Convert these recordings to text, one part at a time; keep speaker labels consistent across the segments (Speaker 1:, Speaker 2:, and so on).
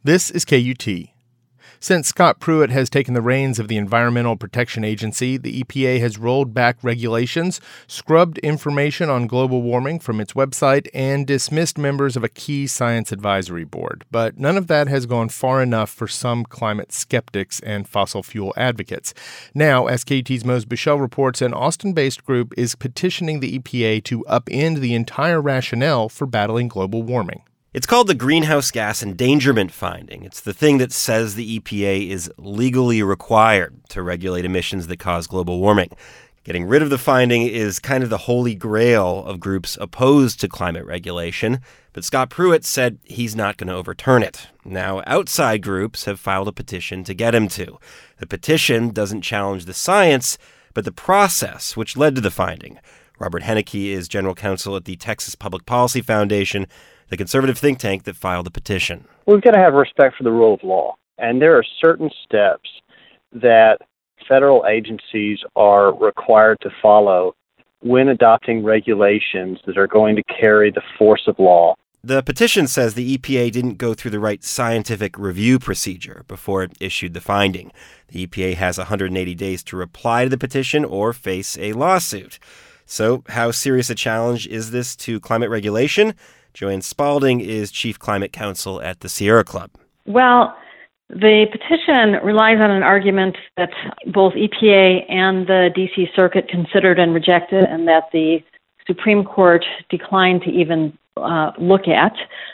Speaker 1: This is KUT. Since Scott Pruitt has taken the reins of the Environmental Protection Agency, the EPA has rolled back regulations, scrubbed information on global warming from its website, and dismissed members of a key science advisory board. But none of that has gone far enough for some climate skeptics and fossil fuel advocates. Now, as KUT's Mose Buchel reports, an Austin-based group is petitioning the EPA to upend the entire rationale for battling global warming.
Speaker 2: It's called the Greenhouse Gas Endangerment Finding. It's the thing that says the EPA is legally required to regulate emissions that cause global warming. Getting rid of the finding is kind of the holy grail of groups opposed to climate regulation, but Scott Pruitt said he's not going to overturn it. Now, outside groups have filed a petition to get him to. The petition doesn't challenge the science, but the process which led to the finding. Robert Henneke is general counsel at the Texas Public Policy Foundation, the conservative think tank that filed the petition.
Speaker 3: We've got to have respect for the rule of law. And there are certain steps that federal agencies are required to follow when adopting regulations that are going to carry the force of law.
Speaker 2: The petition says the EPA didn't go through the right scientific review procedure before it issued the finding. The EPA has 180 days to reply to the petition or face a lawsuit. So how serious a challenge is this to climate regulation? Joanne Spalding is chief climate counsel at the Sierra Club.
Speaker 4: Well, the petition relies on an argument that both EPA and the D.C. Circuit considered and rejected, and that the Supreme Court declined to even look at.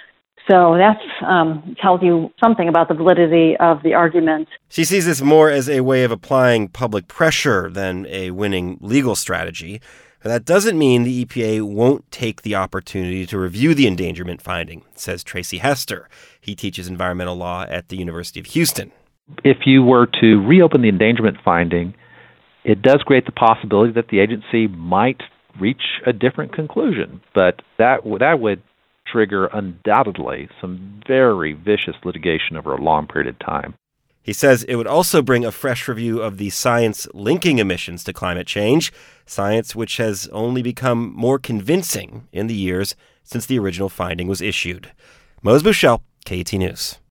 Speaker 4: So that tells you something about the validity of the argument.
Speaker 2: She sees this more as a way of applying public pressure than a winning legal strategy. But that doesn't mean the EPA won't take the opportunity to review the endangerment finding, says Tracy Hester. He teaches environmental law at the University of Houston.
Speaker 5: If you were to reopen the endangerment finding, it does create the possibility that the agency might reach a different conclusion. But that would trigger undoubtedly some very vicious litigation over a long period of time.
Speaker 2: He says it would also bring a fresh review of the science linking emissions to climate change, science which has only become more convincing in the years since the original finding was issued. Mose Buchel, KUT News.